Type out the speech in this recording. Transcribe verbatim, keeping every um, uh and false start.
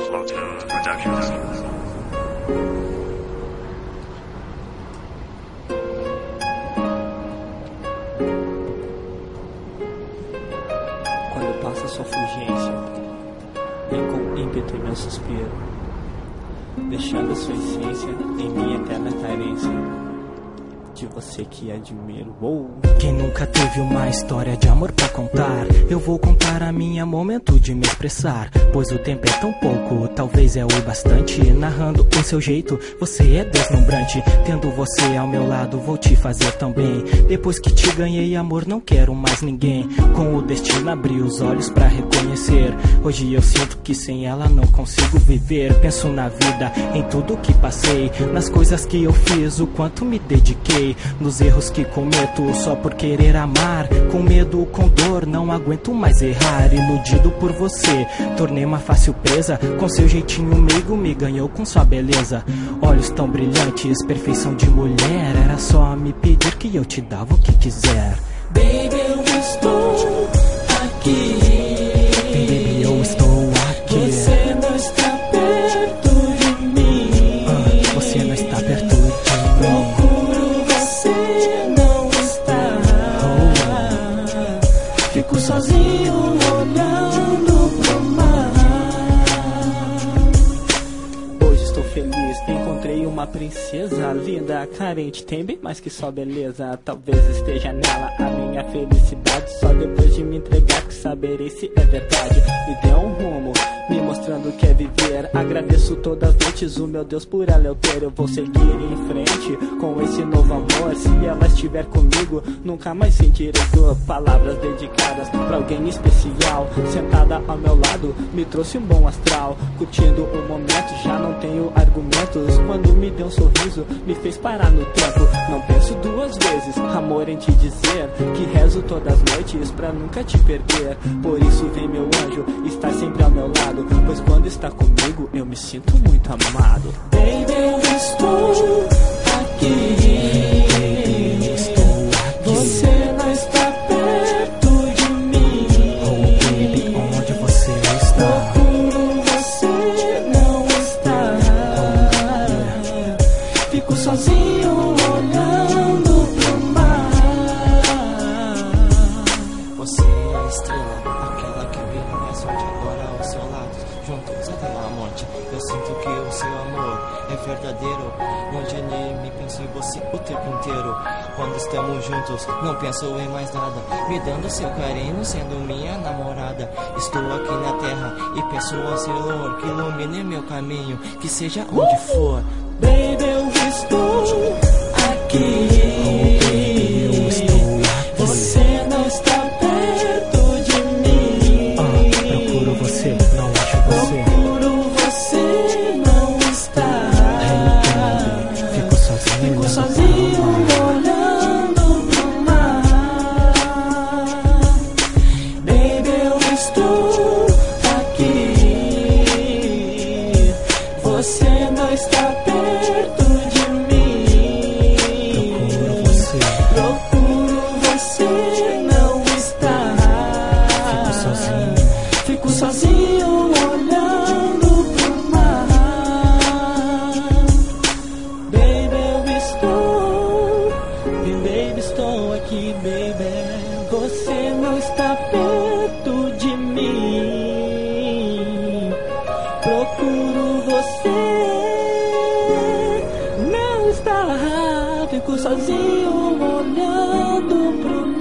好车不驾驶。 Quando passa sua fulgência, vem com ímpeto em meu suspiro, deixando sua essência em minha eterna carência de você que admiro. Uou. Quem nunca teve uma história de amor pra contar? Eu vou contar a minha, momento de me expressar, pois o tempo é tão pouco, talvez é o bastante. Narrando o seu jeito, você é deslumbrante. Tendo você ao meu lado, vou te fazer tão bem. Depois que te ganhei, amor, não quero mais ninguém. Com o destino abri os olhos pra reconhecer. Hoje eu sinto que sem ela não consigo viver. Penso na vida, em tudo que passei, nas coisas que eu fiz, o quanto me dediquei, nos erros que cometo só por querer amar. Com medo, com dor, não aguento mais errar. Iludido por você, tornei uma fácil presa. Com seu jeitinho meigo, me ganhou com sua beleza. Olhos tão brilhantes, perfeição de mulher. Era só me pedir que eu te dava o que quiser. Baby, eu estou aqui. Baby, eu estou aqui. Você não está perto de mim. Ah, você não está perto de mim. Procuro, você não está. Oh. Fico sozinho olhando pro mar. Hoje estou feliz, encontrei uma princesa linda, carente, tem bem mais que só beleza. Talvez esteja nela a minha felicidade. Só depois de me entregar que saberei se é verdade. Me dê um rumo, me mostrando o que é viver. Agradeço todas as noites, o meu Deus, por ela eu ter. Eu vou seguir em frente com esse novo amor. Se ela estiver comigo, nunca mais sentirei dor. Palavras dedicadas pra alguém especial, sentada ao meu lado, me trouxe um bom astral. Curtindo o momento, já não tenho argumentos. Quando me deu um sorriso, me fez parar no tempo. Não penso duas vezes, amor, em te dizer que rezo todas as noites pra nunca te perder. Por isso vem, meu anjo, estar sempre ao meu lado, pois quando está comigo eu me sinto muito amado. Baby, eu estou aqui. Você não está perto de mim. Oh, baby, onde você está? Procuro, você não está. Fico sozinho olhando pro mar. Você é a estrela, aquela que brilha mais forte agora ao seu lado, juntos até a morte. Eu sinto que o seu amor é verdadeiro, onde ele me penso em você o tempo inteiro. Quando estamos juntos, não penso em mais nada, me dando seu carinho, sendo minha namorada. Estou aqui na terra e peço ao Senhor que ilumine meu caminho, que seja onde for. Baby, eu estou aqui. Eu estou aqui. Você não está perto de mim. Ah, procuro você, não acho você. Procuro, você não está. Fico sozinho, Fico sozinho olhando pro mar. Baby, eu estou aqui. Você não está perto de mim. Procuro você. Procuro, você não está. Fico sozinho. Fico sozinho olhando pro mar. Baby, eu estou. Baby, estou aqui, baby. Você não está perto de mim. Procuro, você não está. Fico sozinho olhando pro mar.